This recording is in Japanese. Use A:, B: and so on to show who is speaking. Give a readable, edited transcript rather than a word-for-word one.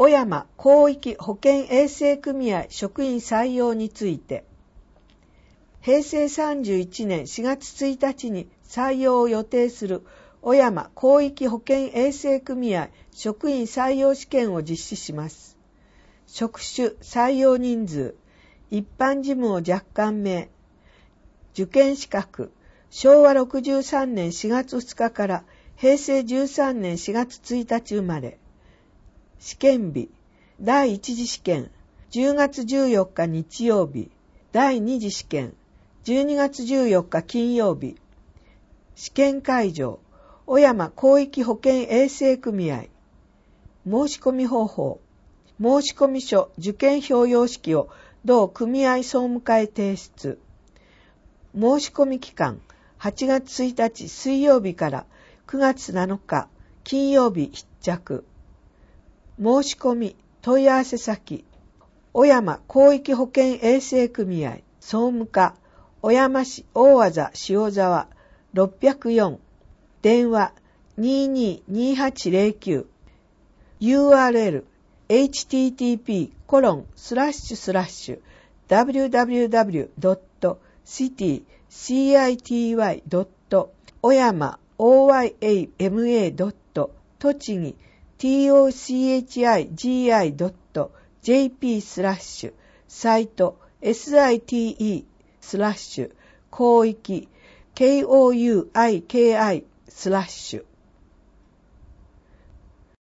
A: 小山広域保健衛生組合職員採用について、平成31年4月1日に採用を予定する小山広域保健衛生組合職員採用試験を実施します。職種、採用人数、一般事務を若干名、受験資格、昭和63年4月2日から平成13年4月1日生まれ、試験日、第一次試験、10月14日日曜日、第二次試験、12月14日金曜日、試験会場、小山広域保健衛生組合、申し込み方法、申し込み書、受験票様式を同組合総務課へ提出。申し込み期間、8月1日水曜日から9月7日金曜日必着。申し込み問い合わせ先、小山広域保健衛生組合総務課小山市大字塩沢604、電話 222809、 URL http://www.city-tochigi.jp/ サイト site/広域 KOUIKI/